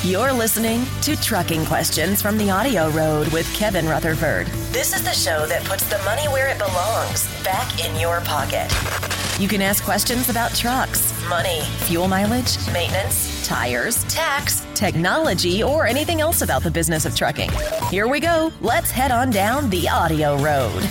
You're listening to Trucking Questions from the Audio Road with Kevin Rutherford. This is the show that puts the money where it belongs, back in your pocket. You can ask questions about trucks, money, fuel mileage, maintenance, tires, tax, technology, or anything else about the business of trucking. Here we go. Let's head on down the Audio Road.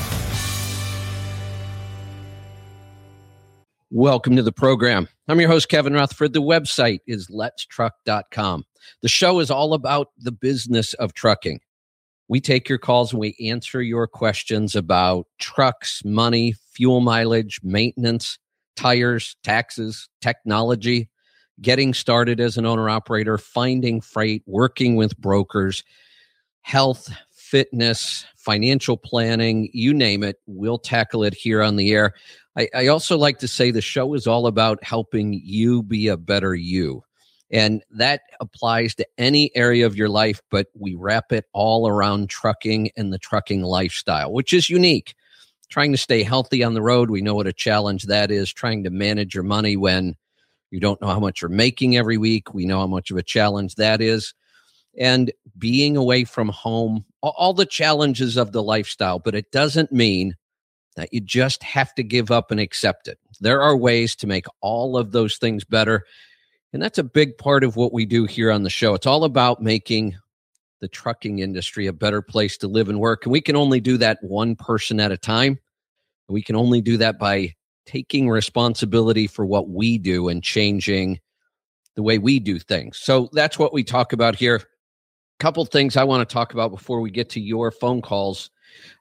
Welcome to the program. I'm your host, Kevin Rutherford. The website is letstruck.com. The show is all about the business of trucking. We take your calls and we answer your questions about trucks, money, fuel mileage, maintenance, tires, taxes, technology, getting started as an owner-operator, finding freight, working with brokers, health, fitness, financial planning, you name it, we'll tackle it here on the air. I also like to say the show is all about helping you be a better you. And that applies to any area of your life, but we wrap it all around trucking and the trucking lifestyle, which is unique. Trying to stay healthy on the road, we know what a challenge that is. Trying to manage your money when you don't know how much you're making every week, we know how much of a challenge that is. And being away from home, all the challenges of the lifestyle, but it doesn't mean that you just have to give up and accept it. There are ways to make all of those things better. And that's a big part of what we do here on the show. It's all about making the trucking industry a better place to live and work. And we can only do that one person at a time. We can only do that by taking responsibility for what we do and changing the way we do things. So that's what we talk about here. A couple things I want to talk about before we get to your phone calls.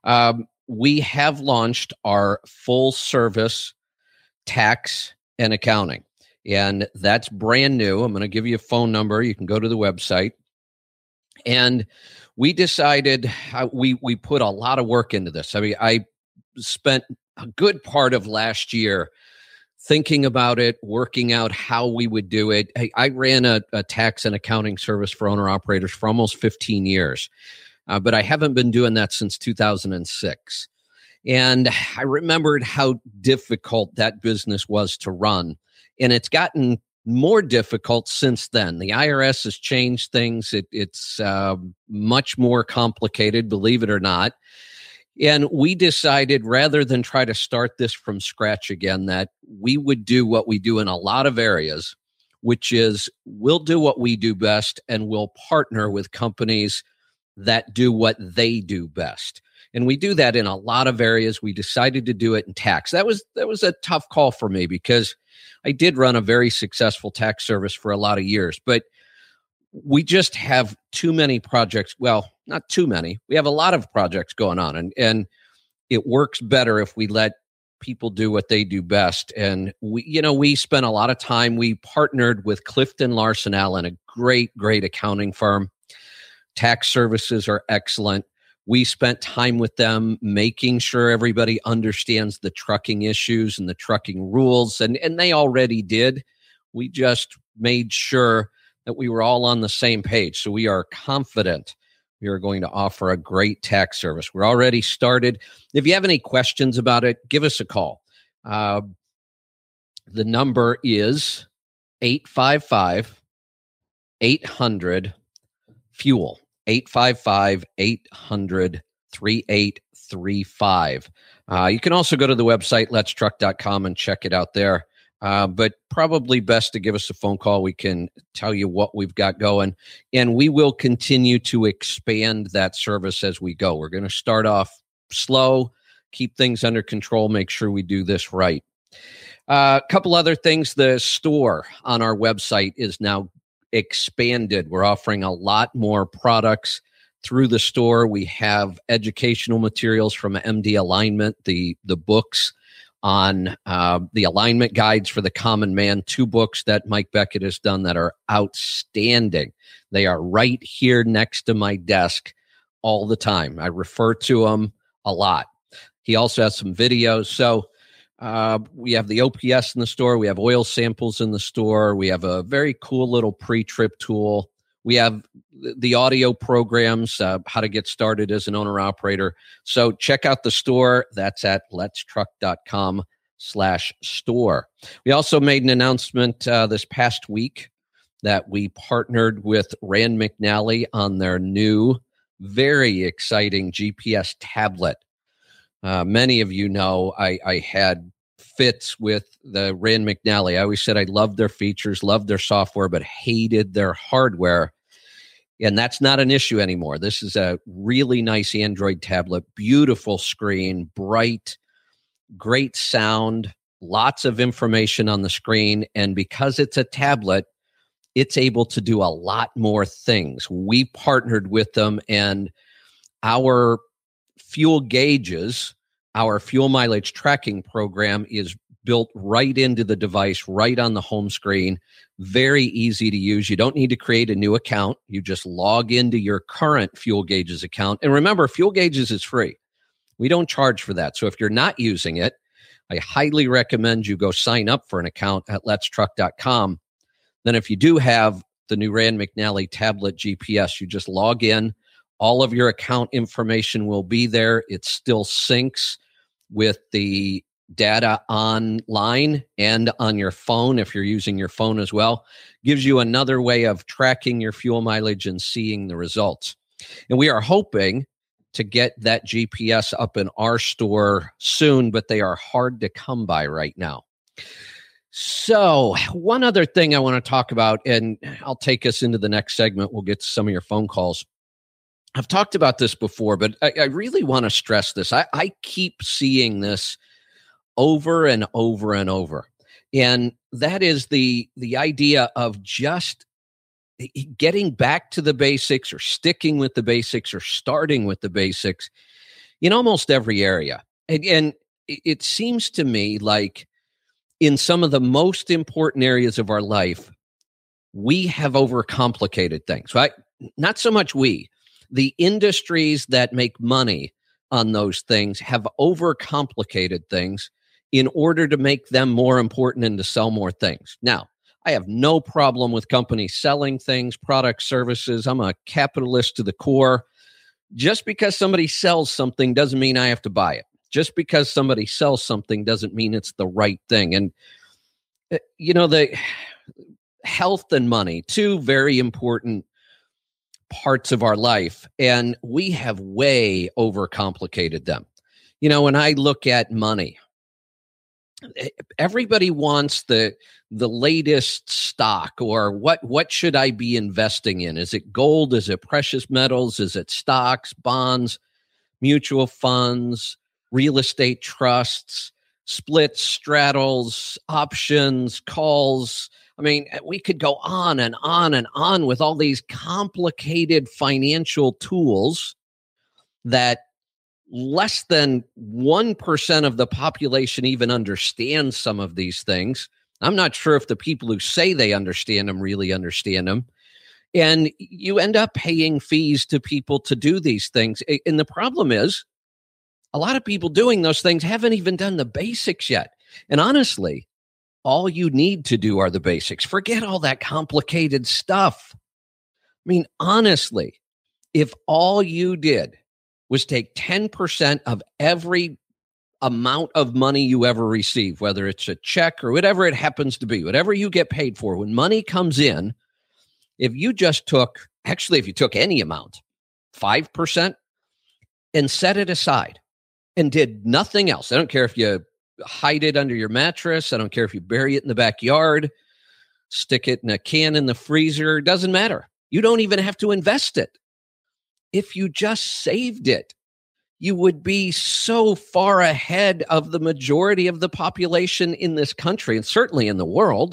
We have launched our full service tax and accounting, and that's brand new. I'm going to give you a phone number. You can go to the website. And we decided we put a lot of work into this. I mean, I spent a good part of last year thinking about it, working out how we would do it. I ran a tax and accounting service for owner-operators for almost 15 years. But I haven't been doing that since 2006. And I remembered how difficult that business was to run. And it's gotten more difficult since then. The IRS has changed things. It's much more complicated, believe it or not. And we decided, rather than try to start this from scratch again, that we would do what we do in a lot of areas, which is we'll do what we do best and we'll partner with companies that do what they do best. And we do that in a lot of areas. We decided to do it in tax. That was a tough call for me because I did run a very successful tax service for a lot of years, but we just have too many projects. Well, not too many. We have a lot of projects going on, and it works better if we let people do what they do best. And we spent a lot of time. We partnered with Clifton Larson Allen, a great accounting firm. Tax services are excellent. We spent time with them making sure everybody understands the trucking issues and the trucking rules, and they already did. We just made sure that we were all on the same page. So we are confident we are going to offer a great tax service. We're already started. If you have any questions about it, give us a call. The number is 855-800-FUEL. 855-800-3835. You can also go to the website, letstruck.com, and check it out there. But probably best to give us a phone call. We can tell you what we've got going, and we will continue to expand that service as we go. We're going to start off slow, keep things under control, make sure we do this right. A couple other things. The store on our website is now expanded. We're offering a lot more products through the store. We have educational materials from MD Alignment, the books on the alignment guides for the common man, 2 books that Mike Beckett has done that are outstanding. They are right here next to my desk all the time. I refer to them a lot. He also has some videos. So we have the OPS in the store. We have oil samples in the store. We have a very cool little pre-trip tool. We have the audio programs, how to get started as an owner-operator. So check out the store. That's at letstruck.com/store. We also made an announcement this past week that we partnered with Rand McNally on their new, very exciting GPS tablet. Many of you know I had fits with the Rand McNally. I always said I loved their features, loved their software, but hated their hardware. And that's not an issue anymore. This is a really nice Android tablet, beautiful screen, bright, great sound, lots of information on the screen. And because it's a tablet, it's able to do a lot more things. We partnered with them, and our fuel gauges, our fuel mileage tracking program is built right into the device, right on the home screen. Very easy to use. You don't need to create a new account. You just log into your current Fuel Gauges account. And remember, Fuel Gauges is free. We don't charge for that. So if you're not using it, I highly recommend you go sign up for an account at letstruck.com. Then if you do have the new Rand McNally tablet GPS, you just log in. All of your account information will be there. It still syncs with the data online and on your phone if you're using your phone as well. Gives you another way of tracking your fuel mileage and seeing the results. And we are hoping to get that GPS up in our store soon, but they are hard to come by right now. So one other thing I want to talk about, and I'll take us into the next segment. We'll get to some of your phone calls. I've talked about this before, but I really want to stress this. I keep seeing this over and over and over. And that is the idea of just getting back to the basics, or sticking with the basics, or starting with the basics in almost every area. And it seems to me like in some of the most important areas of our life, we have overcomplicated things, right? Not so much we. The industries that make money on those things have overcomplicated things in order to make them more important and to sell more things. Now, I have no problem with companies selling things, products, services. I'm a capitalist to the core. Just because somebody sells something doesn't mean I have to buy it. Just because somebody sells something doesn't mean it's the right thing. And, the health and money, two very important parts of our life, and we have way overcomplicated them. When I look at money, everybody wants the latest stock, or what should I be investing in? Is it gold? Is it precious metals? Is it stocks, bonds, mutual funds, real estate trusts, splits, straddles, options, calls? I mean, we could go on and on and on with all these complicated financial tools that less than 1% of the population even understands some of these things. I'm not sure if the people who say they understand them really understand them. And you end up paying fees to people to do these things. And the problem is, a lot of people doing those things haven't even done the basics yet. And honestly, all you need to do are the basics. Forget all that complicated stuff. I mean, honestly, if all you did was take 10% of every amount of money you ever receive, whether it's a check or whatever it happens to be, whatever you get paid for, when money comes in, if you took any amount, 5%, and set it aside and did nothing else. I don't care if you hide it under your mattress. I don't care if you bury it in the backyard, stick it in a can in the freezer. It doesn't matter. You don't even have to invest it. If you just saved it, you would be so far ahead of the majority of the population in this country, and certainly in the world.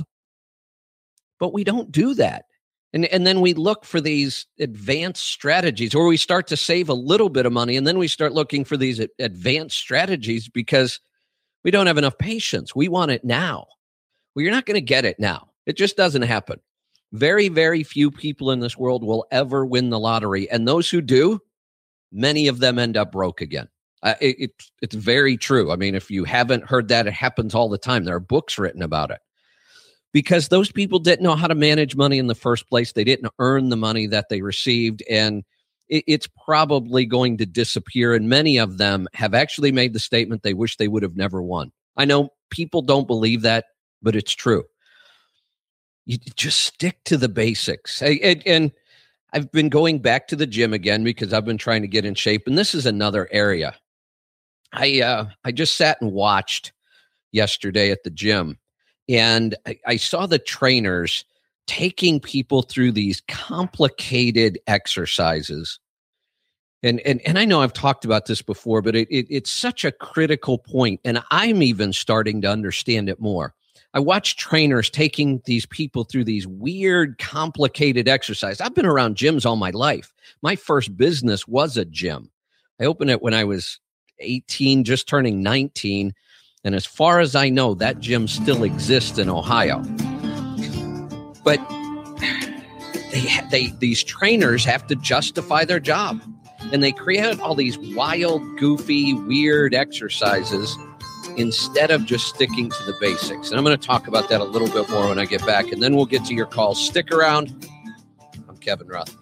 But we don't do that. And then we look for these advanced strategies, or we start to save a little bit of money, and then we start looking for these advanced strategies because we don't have enough patience. We want it now. Well, you're not going to get it now. It just doesn't happen. Very, very few people in this world will ever win the lottery. And those who do, many of them end up broke again. It's very true. I mean, if you haven't heard that, it happens all the time. There are books written about it. Because those people didn't know how to manage money in the first place. They didn't earn the money that they received. And it's probably going to disappear. And many of them have actually made the statement they wish they would have never won. I know people don't believe that, but it's true. you just stick to the basics. And I've been going back to the gym again because I've been trying to get in shape. And this is another area. I just sat and watched yesterday at the gym, and I saw the trainers taking people through these complicated exercises. And I know I've talked about this before, but it's such a critical point, and I'm even starting to understand it more. I watch trainers taking these people through these weird, complicated exercises. I've been around gyms all my life. My first business was a gym. I opened it when I was 18, just turning 19. And as far as I know, that gym still exists in Ohio. But these trainers have to justify their job. And they create all these wild, goofy, weird exercises instead of just sticking to the basics. And I'm going to talk about that a little bit more when I get back. And then we'll get to your calls. Stick around. I'm Kevin Rutherford.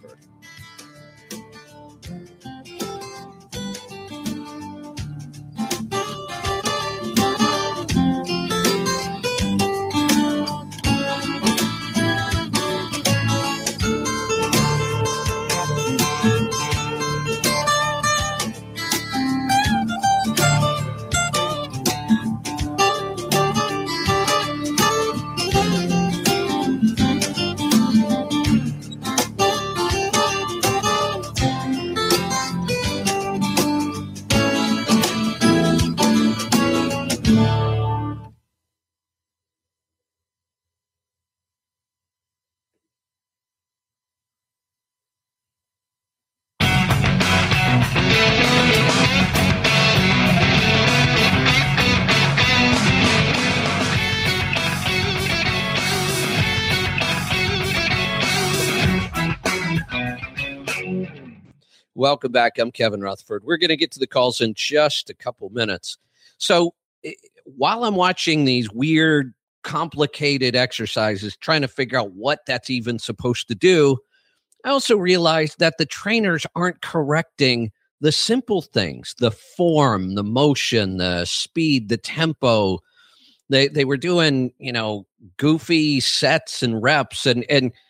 Welcome back. I'm Kevin Rutherford. We're going to get to the calls in just a couple minutes. So while I'm watching these weird, complicated exercises, trying to figure out what that's even supposed to do, I also realized that the trainers aren't correcting the simple things, the form, the motion, the speed, the tempo. They were doing, goofy sets and reps. And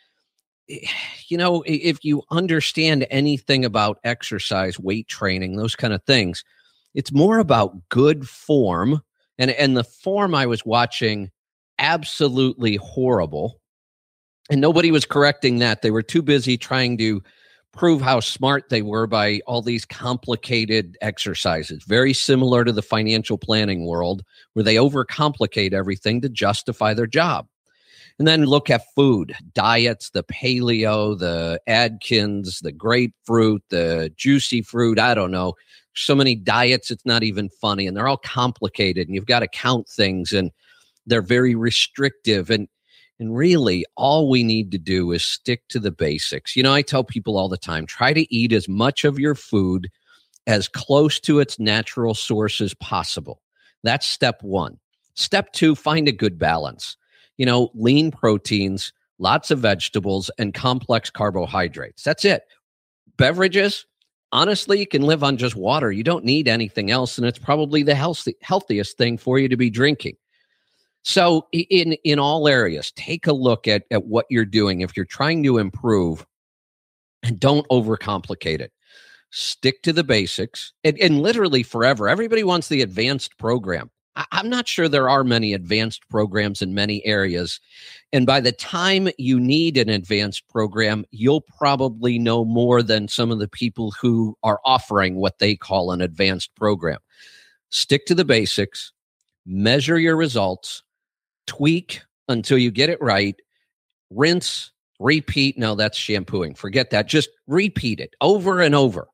if you understand anything about exercise, weight training, those kind of things, it's more about good form. And the form I was watching, absolutely horrible. And nobody was correcting that. They were too busy trying to prove how smart they were by all these complicated exercises, very similar to the financial planning world, where they overcomplicate everything to justify their job. And then look at food, diets, the paleo, the Atkins, the grapefruit, the juicy fruit. I don't know. So many diets, it's not even funny. And they're all complicated. And you've got to count things. And they're very restrictive. And really, all we need to do is stick to the basics. I tell people all the time, try to eat as much of your food as close to its natural source as possible. That's step one. Step two, find a good balance. Lean proteins, lots of vegetables, and complex carbohydrates. That's it. Beverages, honestly, you can live on just water. You don't need anything else, and it's probably the healthiest thing for you to be drinking. So in all areas, take a look at what you're doing. If you're trying to improve, and don't overcomplicate it. Stick to the basics. And literally forever, everybody wants the advanced program. I'm not sure there are many advanced programs in many areas. And by the time you need an advanced program, you'll probably know more than some of the people who are offering what they call an advanced program. Stick to the basics, measure your results, tweak until you get it right, rinse, repeat. No, that's shampooing. Forget that. Just repeat it over and over.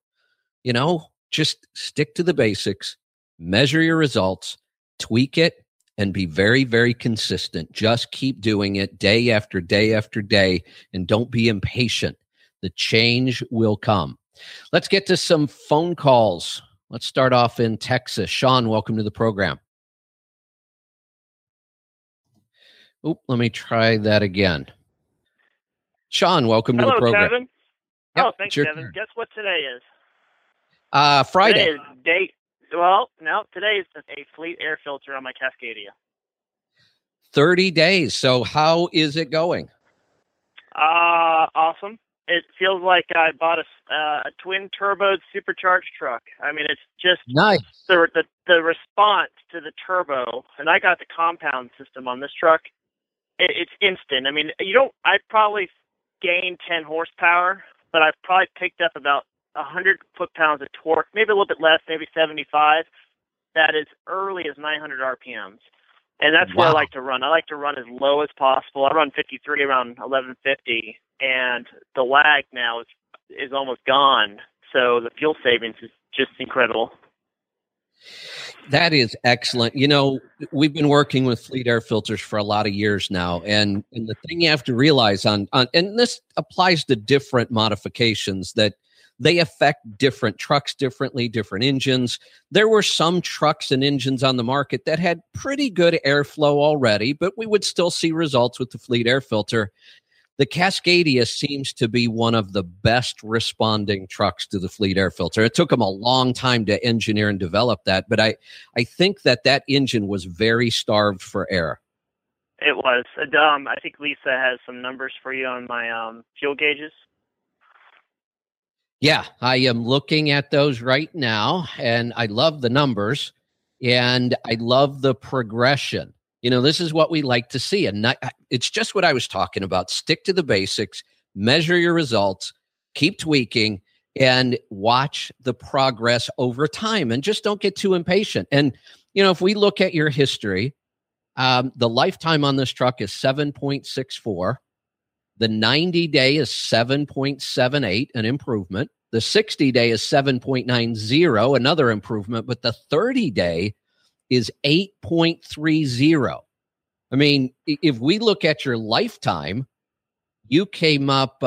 Just stick to the basics, measure your results, tweak it, and be very, very consistent. Just keep doing it day after day after day, and don't be impatient. The change will come. Let's get to some phone calls. Let's start off in Texas. Sean, welcome to the program. Let me try that again. Sean, welcome to the program. Kevin. Yep, thanks, Kevin. Turn. Guess what today is? Friday. Today is date. Well, no, today is a fleet air filter on my Cascadia. 30 days. So how is it going? Awesome. It feels like I bought a twin turbo supercharged truck. I mean, it's just nice. The response to the turbo, and I got the compound system on this truck. It's instant. I mean, I probably gained 10 horsepower, but I've probably picked up about 100 foot-pounds of torque, maybe a little bit less, maybe 75. That is early as 900 RPMs. And that's where I like to run. I like to run as low as possible. I run 53 around 1150, and the lag now is almost gone. So the fuel savings is just incredible. That is excellent. You know, we've been working with Fleet Air Filters for a lot of years now, and the thing you have to realize on and this applies to different modifications, that they affect different trucks differently, different engines. There were some trucks and engines on the market that had pretty good airflow already, but we would still see results with the Fleet Air Filter. The Cascadia seems to be one of the best responding trucks to the Fleet Air Filter. It took them a long time to engineer and develop that, but I think that engine was very starved for air. It was. I think Lisa has some numbers for you on my fuel gauges. Yeah, I am looking at those right now, and I love the numbers, and I love the progression. You know, this is what we like to see, and it's just what I was talking about. Stick to the basics, measure your results, keep tweaking, and watch the progress over time, and just don't get too impatient. And, you know, if we look at your history, the lifetime on this truck is 7.64. The 90-day is 7.78, an improvement. The 60-day is 7.90, another improvement. But the 30-day is 8.30. I mean, if we look at your lifetime, you came up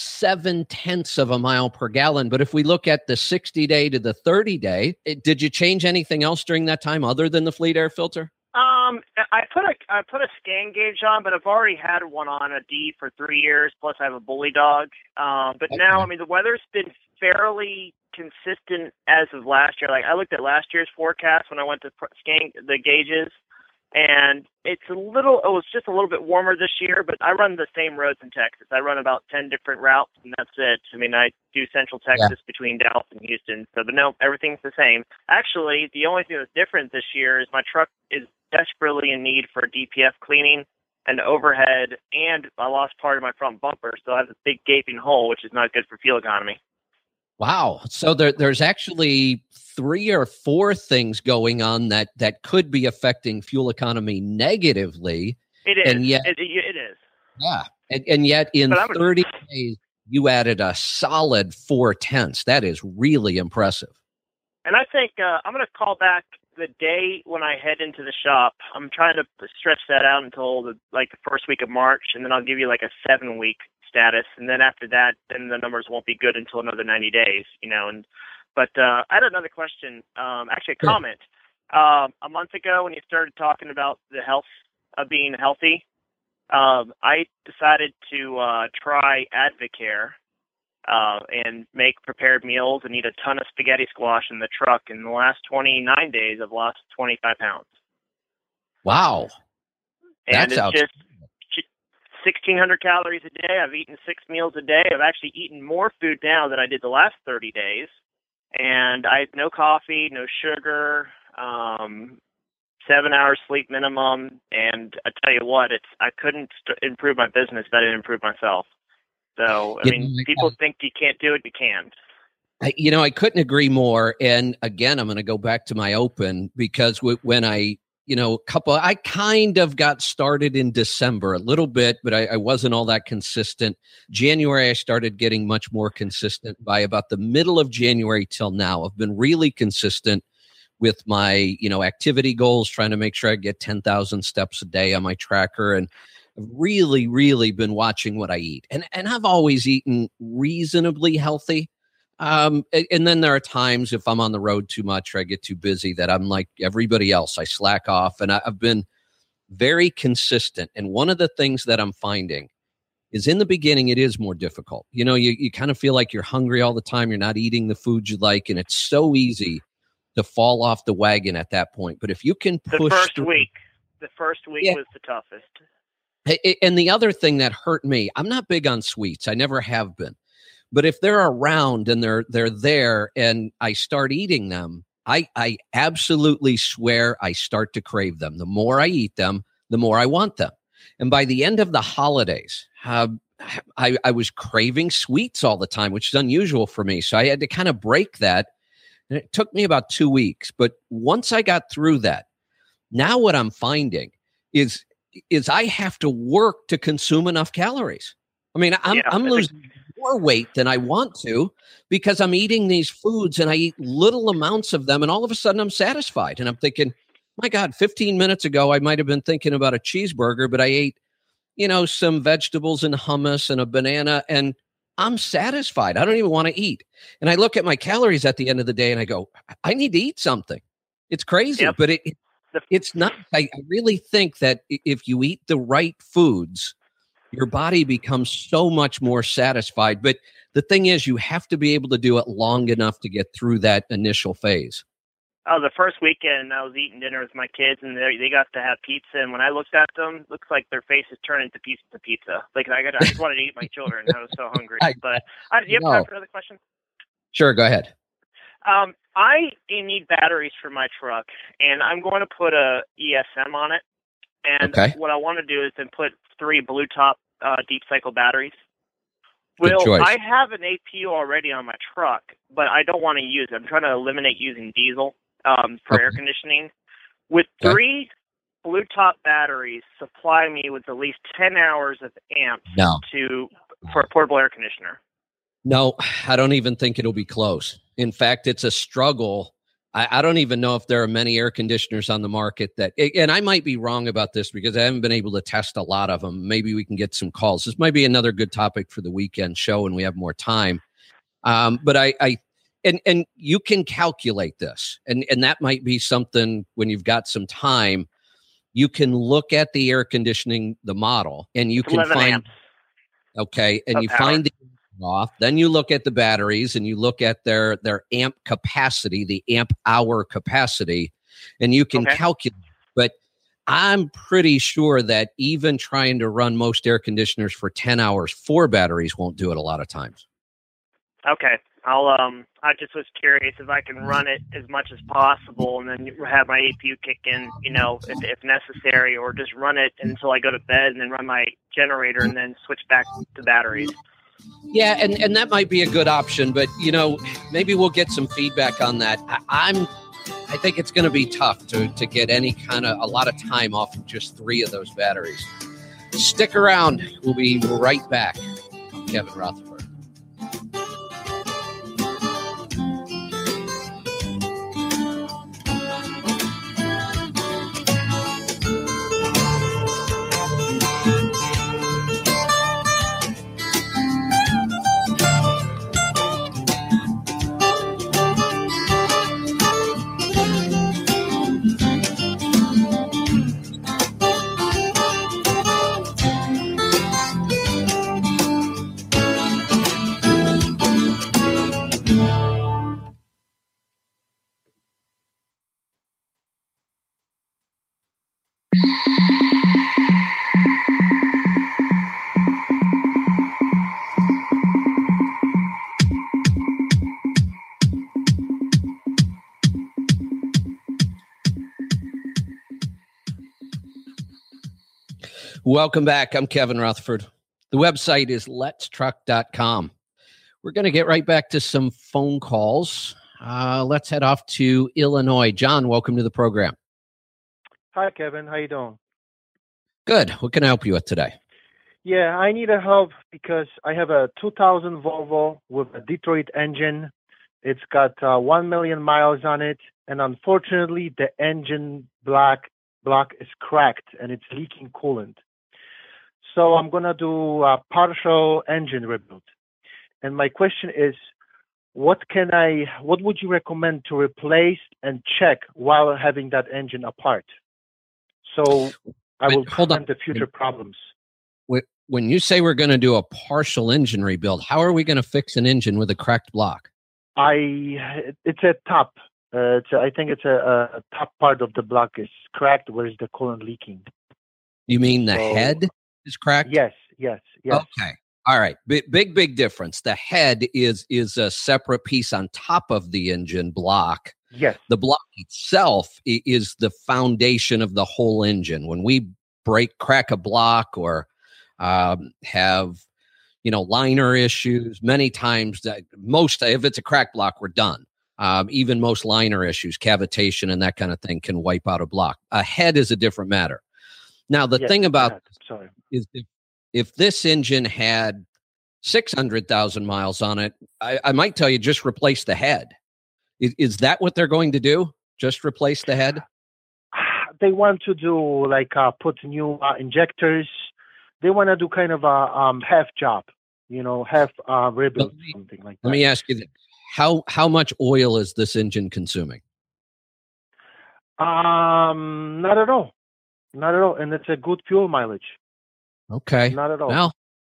0.7 of a mile per gallon. But if we look at the 60-day to the 30-day, did you change anything else during that time other than the Fleet Air Filter? I put a scan gauge on, but I've already had one on, a D, for 3 years. Plus, I have a bully dog. But now, I mean, the weather's been fairly consistent as of last year. Like, I looked at last year's forecast when I went to scan the gauges, and it was just a little bit warmer this year. But I run the same roads in Texas. I run about 10 different routes, and that's it. I mean, I do Central Texas between Dallas and Houston. But no, everything's the same. Actually, the only thing that's different this year is my truck is desperately in need for DPF cleaning and overhead, and I lost part of my front bumper, so I have a big gaping hole, which is not good for fuel economy. Wow. So there's actually 3 or 4 things going on that could be affecting fuel economy negatively. It is. And yet, it is. Yeah. And yet in 30 days, you added a solid 0.4. That is really impressive. And I think I'm going to call back the day when I head into the shop. I'm trying to stretch that out until the first week of March, and then I'll give you like a 7-week status. And then after that, then the numbers won't be good until another 90 days, you know. But I had another question, actually a comment. A month ago when you started talking about the health of being healthy, I decided to try Advocare. And make prepared meals and eat a ton of spaghetti squash in the truck. In the last 29 days, I've lost 25 pounds. Wow. And it's just 1,600 calories a day. I've eaten 6 meals a day. I've actually eaten more food now than I did the last 30 days. And I had no coffee, no sugar, 7 hours sleep minimum. And I tell you what, I couldn't improve my business if I didn't improve myself. So, I mean, people think you can't do it, you can. You know, I couldn't agree more. And again, I'm going to go back to my open, because when I kind of got started in December a little bit, but I wasn't all that consistent. January, I started getting much more consistent. By about the middle of January till now, I've been really consistent with my, activity goals, trying to make sure I get 10,000 steps a day on my tracker. And I've really, really been watching what I eat. And I've always eaten reasonably healthy. And then there are times if I'm on the road too much or I get too busy that I'm like everybody else. I slack off, and I've been very consistent. And one of the things that I'm finding is in the beginning, it is more difficult. You kind of feel like you're hungry all the time. You're not eating the food you like. And it's so easy to fall off the wagon at that point. But if you can push the first week. The first week was the toughest. And the other thing that hurt me, I'm not big on sweets. I never have been. But if they're around and they're there and I start eating them, I absolutely swear I start to crave them. The more I eat them, the more I want them. And by the end of the holidays, I was craving sweets all the time, which is unusual for me. So I had to kind of break that. And it took me about 2 weeks. But once I got through that, now what I'm finding is I have to work to consume enough calories. I mean, I'm losing more weight than I want to because I'm eating these foods and I eat little amounts of them. And all of a sudden I'm satisfied. And I'm thinking, my God, 15 minutes ago, I might have been thinking about a cheeseburger, but I ate, some vegetables and hummus and a banana and I'm satisfied. I don't even want to eat. And I look at my calories at the end of the day and I go, I need to eat something. It's crazy, but it's not. I really think that if you eat the right foods, your body becomes so much more satisfied. But the thing is, you have to be able to do it long enough to get through that initial phase. Oh, the first weekend I was eating dinner with my kids, and they got to have pizza. And when I looked at them, it looks like their faces turned into pieces of pizza. Like I just wanted to eat my children. I was so hungry. But do you have time for another question? Sure, go ahead. I need batteries for my truck, and I'm going to put a ESM on it. And what I want to do is then put 3 Blue Top deep cycle batteries. I have an APU already on my truck, but I don't want to use it. I'm trying to eliminate using diesel for air conditioning. With 3 Blue Top batteries, supply me with at least 10 hours of amps for a portable air conditioner. No, I don't even think it'll be close. In fact, it's a struggle. I don't even know if there are many air conditioners on the market and I might be wrong about this because I haven't been able to test a lot of them. Maybe we can get some calls. This might be another good topic for the weekend show when we have more time. But and you can calculate this and that might be something when you've got some time, you can look at the air conditioning, the model, and you can find, amps. Okay. And you find the off. Then you look at the batteries and you look at their amp capacity, the amp hour capacity, and you can calculate. But I'm pretty sure that even trying to run most air conditioners for 10 hours, 4 batteries won't do it a lot of times. Okay. I just was curious if I can run it as much as possible and then have my APU kick in, if necessary, or just run it until I go to bed and then run my generator and then switch back to batteries. Yeah, and that might be a good option, but maybe we'll get some feedback on that. I think it's going to be tough to get any kind of a lot of time off of just 3 of those batteries. Stick around. We'll be right back. I'm Kevin Rutherford. Welcome back. I'm Kevin Rutherford. The website is letstruck.com. We're going to get right back to some phone calls. Let's head off to Illinois. John, welcome to the program. Hi, Kevin. How you doing? Good. What can I help you with today? Yeah, I need a help because I have a 2000 Volvo with a Detroit engine. It's got 1 million miles on it, and unfortunately, the engine block is cracked and it's leaking coolant. So I'm going to do a partial engine rebuild. And my question is, what would you recommend to replace and check while having that engine apart? So I will prevent the future problems. When you say we're going to do a partial engine rebuild, how are we going to fix an engine with a cracked block? It's a top I think it's a top part of the block is cracked. Where is the coolant leaking? You mean the head is cracked? Yes. Okay. All right. Big difference. The head is a separate piece on top of the engine block. Yes. The block itself is the foundation of the whole engine. When we crack a block or have, liner issues, many times if it's a crack block, we're done. Even most liner issues, cavitation and that kind of thing can wipe out a block. A head is a different matter. Now, the thing about is if this engine had 600,000 miles on it, I might tell you just replace the head. Is that what they're going to do? Just replace the head? They want to do put new injectors. They want to do kind of a half job, half rebuild, something like that. Let me ask you this. How much oil is this engine consuming? Not at all. And it's a good fuel mileage. Okay. Not at all. Well,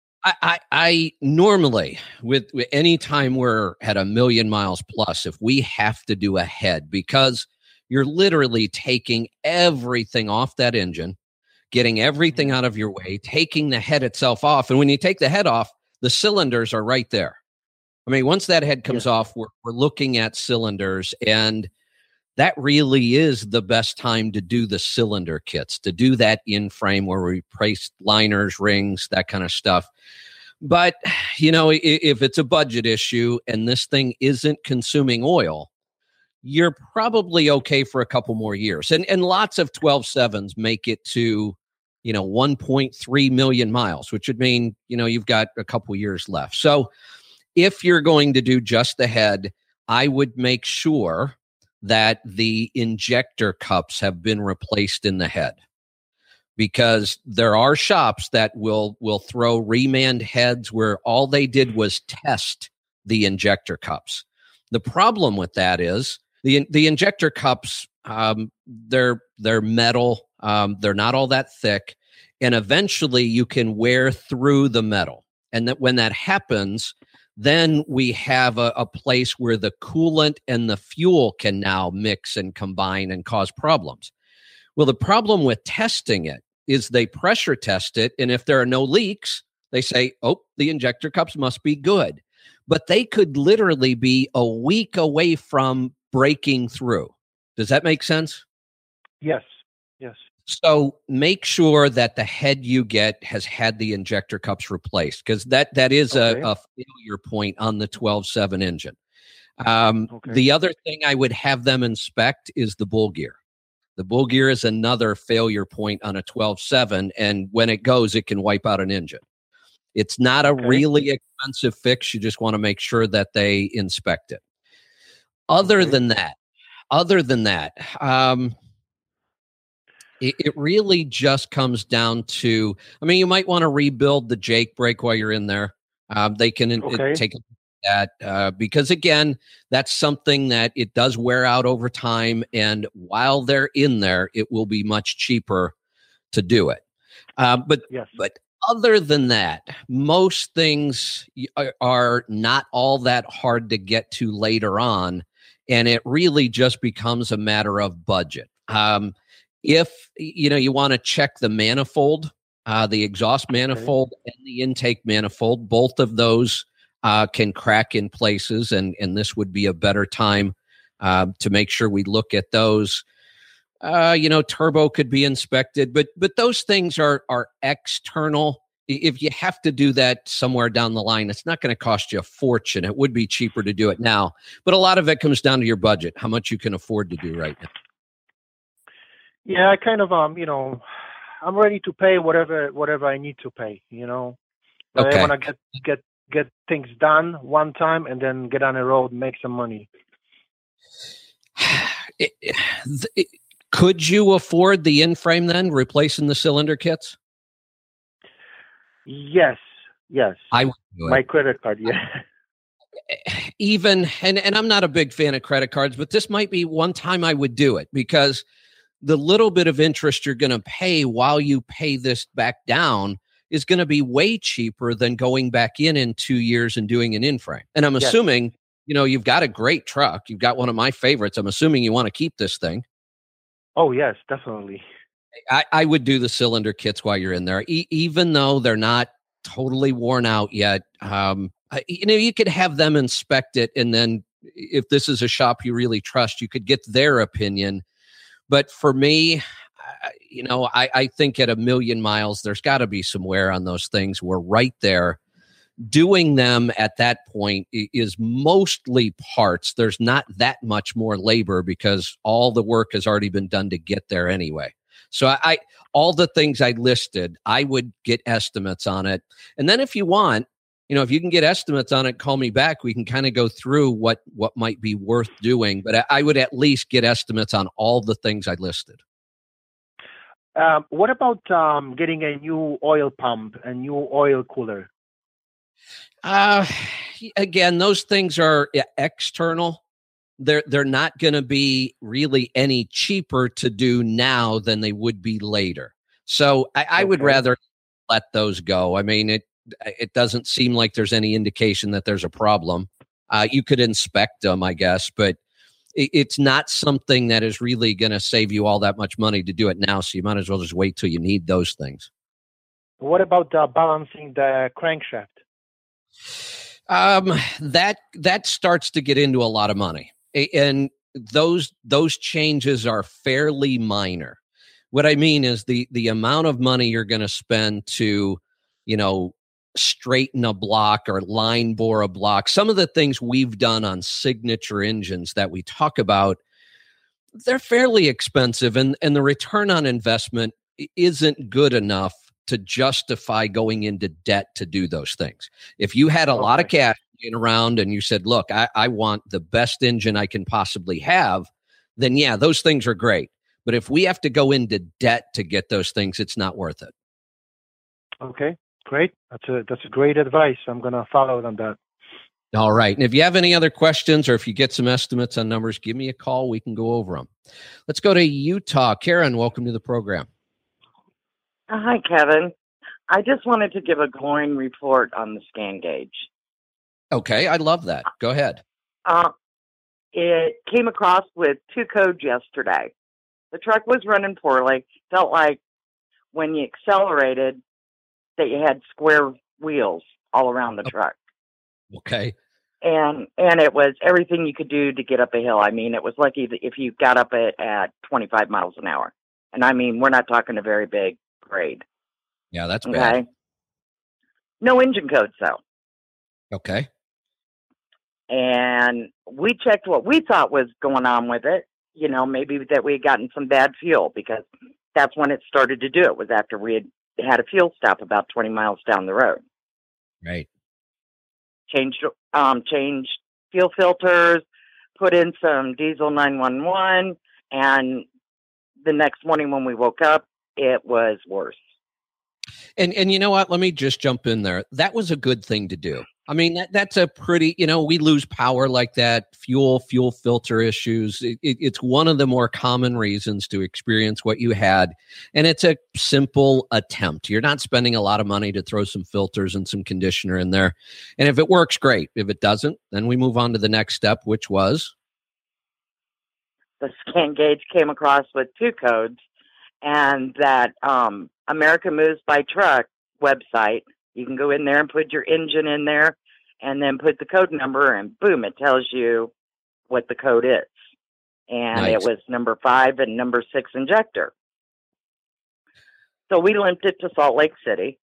I normally with any time we're at 1 million miles plus, if we have to do a head, because you're literally taking everything off that engine, getting everything out of your way, taking the head itself off. And when you take the head off, the cylinders are right there. I mean, once that head comes off, we're looking at cylinders, and that really is the best time to do the cylinder kits, to do that in-frame where we replace liners, rings, that kind of stuff. But, if it's a budget issue and this thing isn't consuming oil, you're probably okay for a couple more years. And lots of 12.7s make it to, 1.3 million miles, which would mean, you've got a couple years left. So if you're going to do just the head, I would make sure that the injector cups have been replaced in the head, because there are shops that will throw reman heads where all they did was test the injector cups. The problem with that is the injector cups, they're metal, they're not all that thick, and eventually you can wear through the metal. And that when that happens, then we have a place where the coolant and the fuel can now mix and combine and cause problems. Well, the problem with testing it is they pressure test it, and if there are no leaks, they say, the injector cups must be good. But they could literally be a week away from breaking through. Does that make sense? Yes. So make sure that the head you get has had the injector cups replaced, because that is a failure point on the 12.7 engine. The other thing I would have them inspect is the bull gear. The bull gear is another failure point on a 12.7, and when it goes, it can wipe out an engine. It's not a really expensive fix. You just want to make sure that they inspect it. Other than that, it really just comes down to, you might want to rebuild the Jake brake while you're in there. They can take a look at that because, again, that's something that it does wear out over time. And while they're in there, it will be much cheaper to do it. But other than that, most things are not all that hard to get to later on. And it really just becomes a matter of budget. If you want to check the manifold, the exhaust manifold and the intake manifold, both of those can crack in places, and this would be a better time to make sure we look at those. Turbo could be inspected, but those things are external. If you have to do that somewhere down the line, it's not going to cost you a fortune. It would be cheaper to do it now, but a lot of it comes down to your budget, how much you can afford to do right now. Yeah, I kind of I'm ready to pay whatever I need to pay. But I want to get things done one time and then get on the road and make some money. Could you afford the in-frame then, replacing the cylinder kits? Yes. I would do it. My credit card, yeah. Even, and I'm not a big fan of credit cards, but this might be one time I would do it, because the little bit of interest you're going to pay while you pay this back down is going to be way cheaper than going back in 2 years and doing an in-frame. And I'm assuming you've got a great truck. You've got one of my favorites. I'm assuming you want to keep this thing. Oh, yes, definitely. I would do the cylinder kits while you're in there, even though they're not totally worn out yet. You could have them inspect it, and then if this is a shop you really trust, you could get their opinion. But for me, I think at 1 million miles, there's got to be some wear on those things. We're right there. Doing them at that point is mostly parts. There's not that much more labor because all the work has already been done to get there anyway. So all the things I listed, I would get estimates on it. And then if you want, if you can get estimates on it, call me back. We can kind of go through what might be worth doing. But I would at least get estimates on all the things I listed. What about getting a new oil pump, a new oil cooler? Again, those things are external. They're not going to be really any cheaper to do now than they would be later. So I would rather let those go. I mean, it doesn't seem like there's any indication that there's a problem. You could inspect them, I guess, but it's not something that is really going to save you all that much money to do it now. So you might as well just wait till you need those things. What about balancing the crankshaft? That starts to get into a lot of money, and those changes are fairly minor. What I mean is the amount of money you're going to spend to, straighten a block or line bore a block. Some of the things we've done on signature engines that we talk about, they're fairly expensive, and the return on investment isn't good enough to justify going into debt to do those things. If you had a lot of cash around and you said, look, I want the best engine I can possibly have, then yeah, those things are great. But if we have to go into debt to get those things, it's not worth it. Okay, great. That's a great advice. I'm going to follow on that. All right. And if you have any other questions or if you get some estimates on numbers, give me a call. We can go over them. Let's go to Utah. Karen, welcome to the program. Hi, Kevin. I just wanted to give a glowing report on the scan gauge. Okay, I love that. Go ahead. It came across with 2 codes yesterday. The truck was running poorly. Felt like when you accelerated that you had square wheels all around the truck. Okay. And it was everything you could do to get up a hill. I mean, it was lucky if you got up at 25 miles an hour. And I mean, we're not talking a very big grade. Yeah, that's bad. Okay. No engine codes, though. Okay. And we checked what we thought was going on with it. Maybe that we had gotten some bad fuel, because that's when it started to do it, was after we had a fuel stop about 20 miles down the road. Right. Changed fuel filters, put in some diesel 911, and the next morning when we woke up, it was worse. And you know what? Let me just jump in there. That was a good thing to do. I mean, that's a pretty, we lose power like that, fuel filter issues. It's one of the more common reasons to experience what you had. And it's a simple attempt. You're not spending a lot of money to throw some filters and some conditioner in there. And if it works, great. If it doesn't, then we move on to the next step, which was? The scan gauge came across with 2 codes, and that America Moves by Truck website, you can go in there and put your engine in there and then put the code number, and boom, it tells you what the code is. And nice. It was number 5 and number 6 injector. So we limped it to Salt Lake City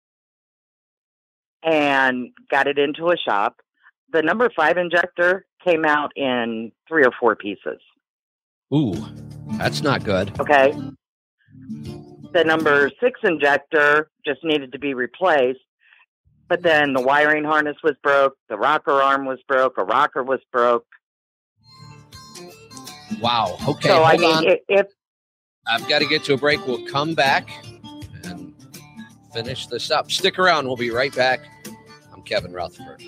and got it into a shop. The number 5 injector came out in 3 or 4 pieces. Ooh, that's not good. Okay. The number 6 injector just needed to be replaced, but then the wiring harness was broke, the rocker arm was broke, a rocker was broke. Wow. Okay. So hold on. I've got to get to a break. We'll come back and finish this up. Stick around. We'll be right back. I'm Kevin Rutherford.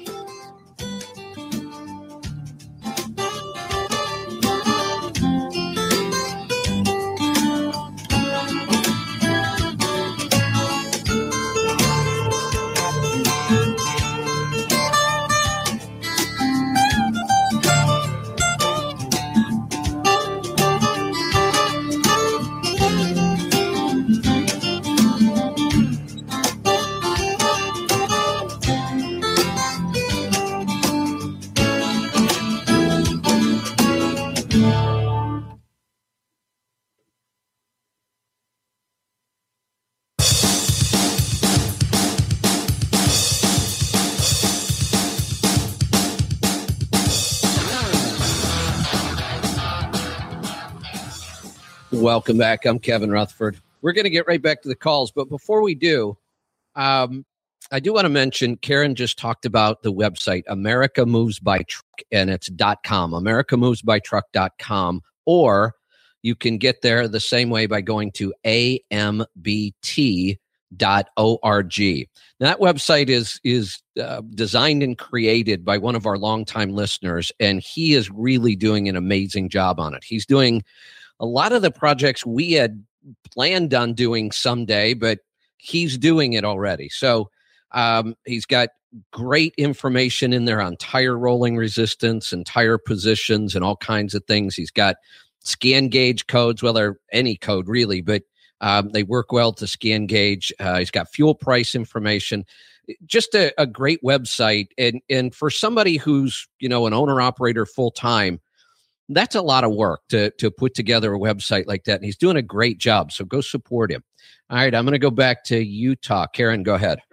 Welcome back. I'm Kevin Rutherford. We're going to get right back to the calls, but before we do, I do want to mention Karen just talked about the website America Moves by Truck, and it's .com, americamovesbytruck.com, or you can get there the same way by going to ambt.org. Now, that website is designed and created by one of our longtime listeners, and he is really doing an amazing job on it. He's doing a lot of the projects we had planned on doing someday, but he's doing it already. So he's got great information in there on tire rolling resistance and tire positions and all kinds of things. He's got scan gauge codes, well, they're any code really, but they work well to scan gauge. He's got fuel price information. Just a great website. And for somebody who's, an owner operator full time, that's a lot of work to put together a website like that. And he's doing a great job. So go support him. All right. I'm going to go back to Utah. Karen, go ahead.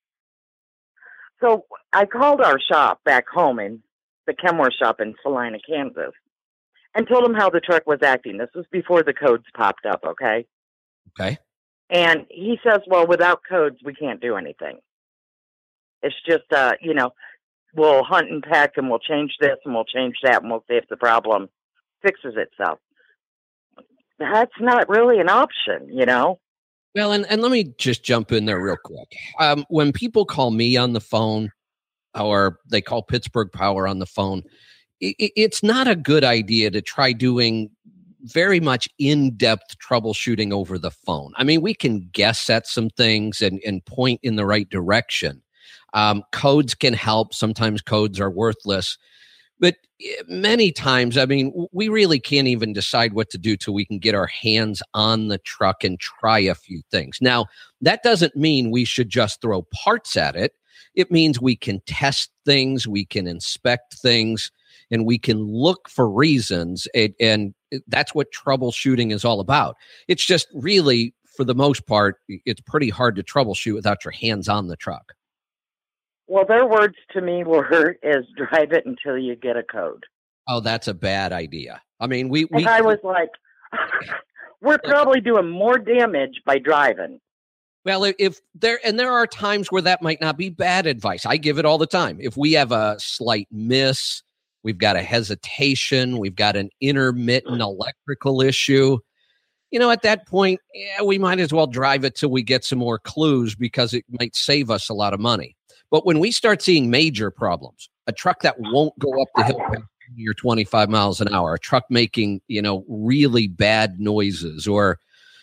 So I called our shop back home in the Kenmore shop in Salina, Kansas, and told him how the truck was acting. This was before the codes popped up. Okay. Okay. And he says, well, without codes, we can't do anything. It's just, we'll hunt and peck and we'll change this and we'll change that and we'll see if the problem fixes itself. That's not really an option, Well, and let me just jump in there real quick. When people call me on the phone or they call Pittsburgh Power on the phone, it's not a good idea to try doing very much in-depth troubleshooting over the phone. I mean, we can guess at some things and point in the right direction. Codes can help. Sometimes codes are worthless. But many times, I mean, we really can't even decide what to do till we can get our hands on the truck and try a few things. Now, that doesn't mean we should just throw parts at it. It means we can test things, we can inspect things, and we can look for reasons. And that's what troubleshooting is all about. It's just really, for the most part, it's pretty hard to troubleshoot without your hands on the truck. Well, their words to me were, is drive it until you get a code. Oh, that's a bad idea. I mean, and I was like, we're probably doing more damage by driving. Well, there are times where that might not be bad advice. I give it all the time. If we have a slight miss, we've got a hesitation, we've got an intermittent electrical issue, at that point, we might as well drive it till we get some more clues because it might save us a lot of money. But when we start seeing major problems, a truck that won't go up the hill or 25 miles an hour, a truck making, really bad noises or,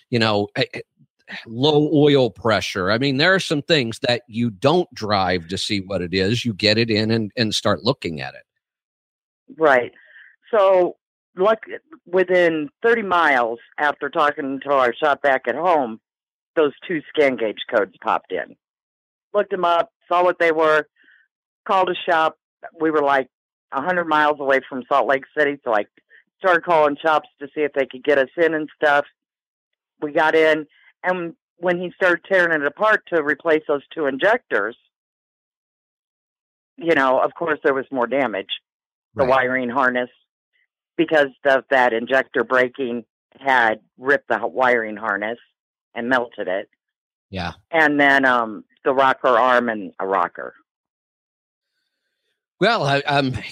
low oil pressure. I mean, there are some things that you don't drive to see what it is. You get it in and start looking at it. Right. So within 30 miles after talking to our shop back at home, those 2 scan gauge codes popped in. Looked them up, saw what they were, called a shop. We were like 100 miles away from Salt Lake City, so I started calling shops to see if they could get us in and stuff. We got in, and when he started tearing it apart to replace those 2 injectors, of course there was more damage. The wiring harness, because of that injector breaking, had ripped the wiring harness and melted it. Yeah. And then the rocker arm and a rocker. Well,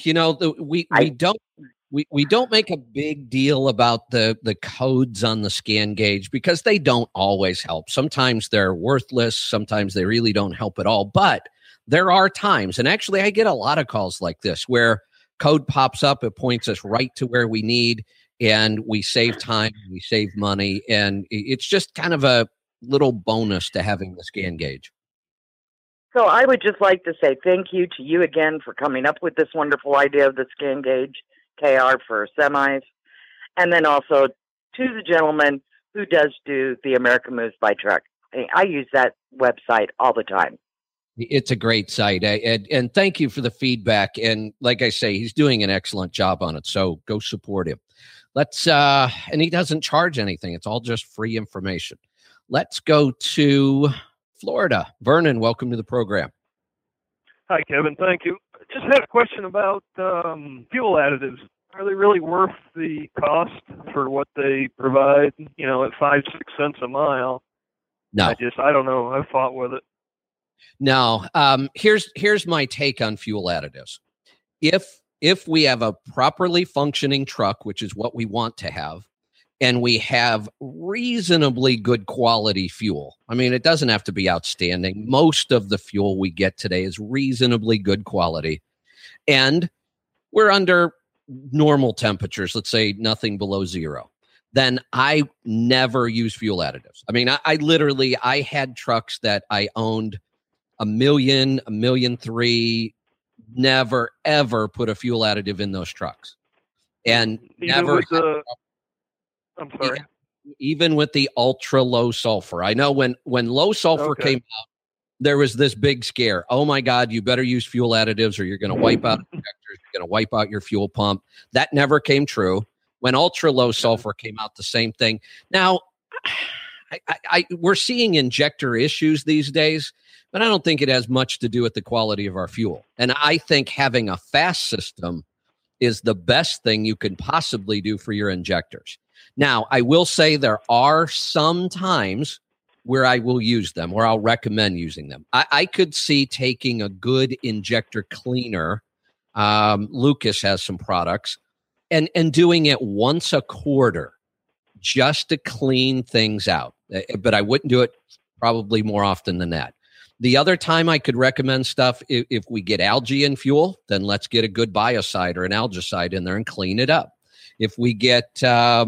we don't make a big deal about the codes on the scan gauge because they don't always help. Sometimes they're worthless. Sometimes they really don't help at all. But there are times, and actually I get a lot of calls like this where code pops up, it points us right to where we need, and we save time, we save money, and it's just kind of a little bonus to having the scan gauge. So I would just like to say thank you to you again for coming up with this wonderful idea of the scan gauge KR for semis, and then also to the gentleman who does do the America Moves by Truck. I use that website all the time. It's a great site, and thank you for the feedback. And like I say, he's doing an excellent job on it, so go support him. And he doesn't charge anything. It's all just free information. Let's go to Florida. Vernon, welcome to the program. Hi, Kevin. Thank you. Just had a question about fuel additives. Are they really worth the cost for what they provide? At 5-6 cents a mile. No, I don't know. I've fought with it. No. Here's my take on fuel additives. If we have a properly functioning truck, which is what we want to have, and we have reasonably good quality fuel. I mean, it doesn't have to be outstanding. Most of the fuel we get today is reasonably good quality. And we're under normal temperatures, let's say nothing below zero. Then I never use fuel additives. I mean, I had trucks that I owned $1 million, $1.3 million, never, ever put a fuel additive in those trucks. And I'm sorry. Even with the ultra low sulfur. I know when low sulfur came out, there was this big scare. Oh my God, you better use fuel additives or you're going to wipe out injectors. You're going to wipe out your fuel pump. That never came true. When ultra low sulfur came out, the same thing. Now, we're seeing injector issues these days, but I don't think it has much to do with the quality of our fuel. And I think having a fast system is the best thing you can possibly do for your injectors. Now, I will say there are some times where I will use them, where I'll recommend using them. I could see taking a good injector cleaner. Lucas has some products and doing it once a quarter just to clean things out. But I wouldn't do it probably more often than that. The other time I could recommend stuff, if we get algae in fuel, then let's get a good biocide or an algicide in there and clean it up. If we get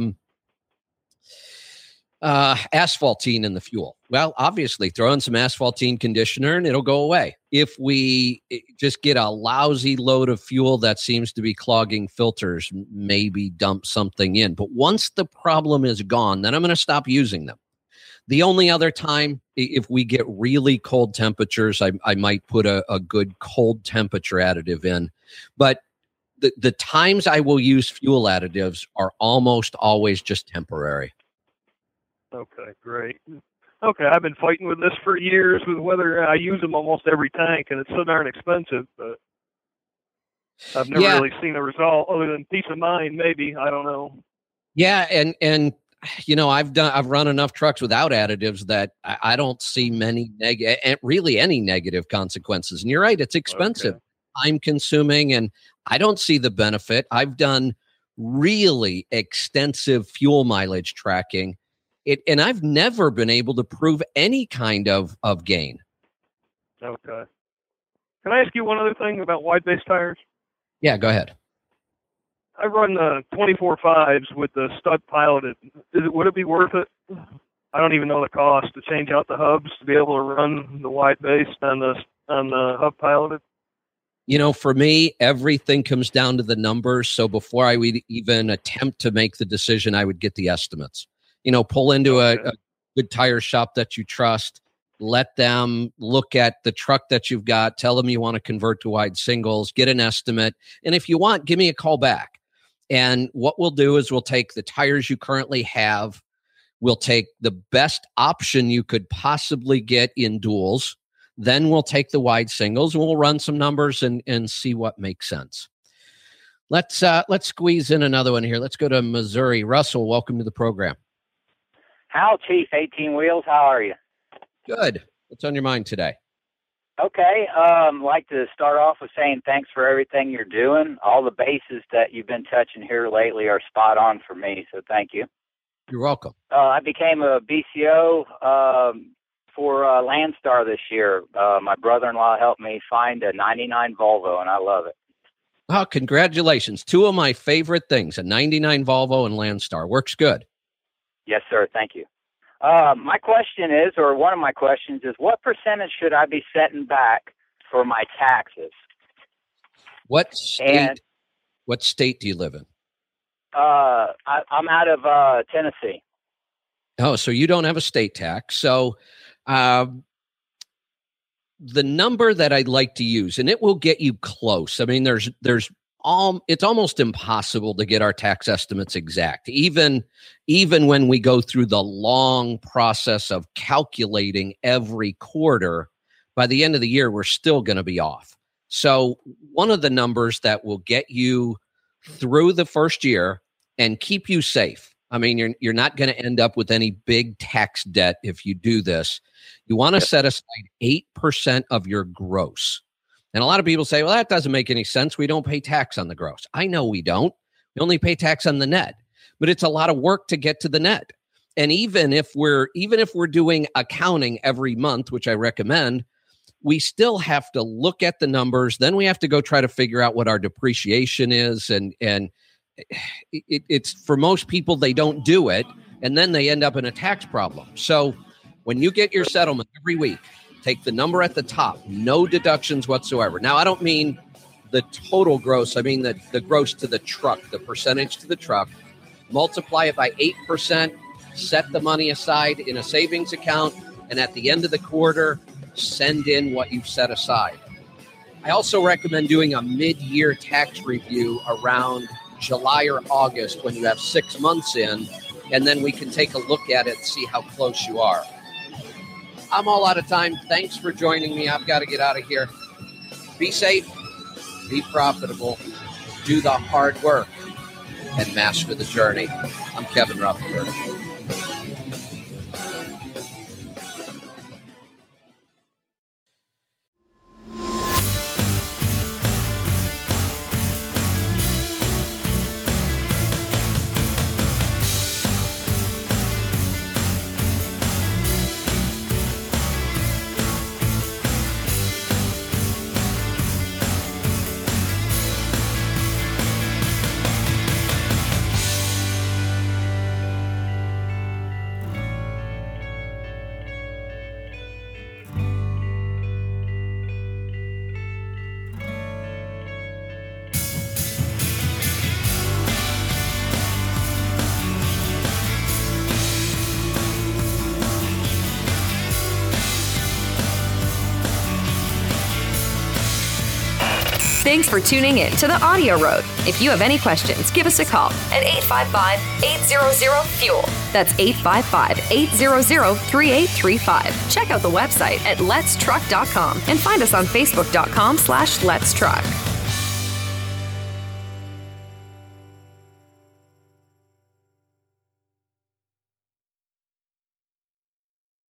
asphaltene in the fuel, well, obviously throw in some asphaltene conditioner and it'll go away. If we just get a lousy load of fuel that seems to be clogging filters, maybe dump something in. But once the problem is gone, then I'm going to stop using them. The only other time, if we get really cold temperatures, I might put a good cold temperature additive in. But the times I will use fuel additives are almost always just temporary. Okay, great. Okay, I've been fighting with this for years with whether I use them almost every tank, and it's so darn expensive, but I've never really seen a result other than peace of mind, maybe. I don't know. Yeah, and I've run enough trucks without additives that I don't see many any negative consequences. And you're right, it's expensive, time consuming, and I don't see the benefit. I've done really extensive fuel mileage tracking. And I've never been able to prove any kind of gain. Okay. Can I ask you one other thing about wide base tires? Yeah, go ahead. I run 24.5s with the stud piloted. Would it be worth it? I don't even know the cost to change out the hubs to be able to run the wide base on the hub piloted. For me, everything comes down to the numbers. So before I would even attempt to make the decision, I would get the estimates. Pull into a good tire shop that you trust. Let them look at the truck that you've got. Tell them you want to convert to wide singles. Get an estimate. And if you want, give me a call back. And what we'll do is we'll take the tires you currently have. We'll take the best option you could possibly get in duals. Then we'll take the wide singles and we'll run some numbers and see what makes sense. Let's squeeze in another one here. Let's go to Missouri. Russell, welcome to the program. Hal, Chief, 18 Wheels. How are you? Good. What's on your mind today? Okay. Like to start off with saying thanks for everything you're doing. All the bases that you've been touching here lately are spot on for me, so thank you. You're welcome. I became a BCO for Landstar this year. My brother-in-law helped me find a 99 Volvo, and I love it. Oh, congratulations. Two of my favorite things, a 99 Volvo and Landstar. Works good. Yes, sir. Thank you. My question is, or one of my questions is, what percentage should I be setting back for my taxes? What state do you live in? I'm out of Tennessee. Oh, so you don't have a state tax. So the number that I'd like to use, and it will get you close. I mean, it's almost impossible to get our tax estimates exact. Even when we go through the long process of calculating every quarter, by the end of the year, we're still going to be off. So one of the numbers that will get you through the first year and keep you safe. I mean, you're not going to end up with any big tax debt if you do this. You want to set aside 8% of your gross. And a lot of people say, well, that doesn't make any sense. We don't pay tax on the gross. I know we don't. We only pay tax on the net. But it's a lot of work to get to the net. And even if we're doing accounting every month, which I recommend, we still have to look at the numbers. Then we have to go try to figure out what our depreciation is. And it's for most people, they don't do it. And then they end up in a tax problem. So when you get your settlement every week, take the number at the top, no deductions whatsoever. Now, I don't mean the total gross. I mean the gross to the truck, the percentage to the truck. Multiply it by 8%, set the money aside in a savings account, and at the end of the quarter, send in what you've set aside. I also recommend doing a mid-year tax review around July or August when you have 6 months in, and then we can take a look at it and see how close you are. I'm all out of time. Thanks for joining me. I've got to get out of here. Be safe, be profitable, do the hard work, and master the journey. I'm Kevin Rutherford. Thanks for tuning in to The Audio Road. If you have any questions, give us a call at 855-800-FUEL. That's 855-800-3835. Check out the website at letstruck.com and find us on facebook.com/letstruck.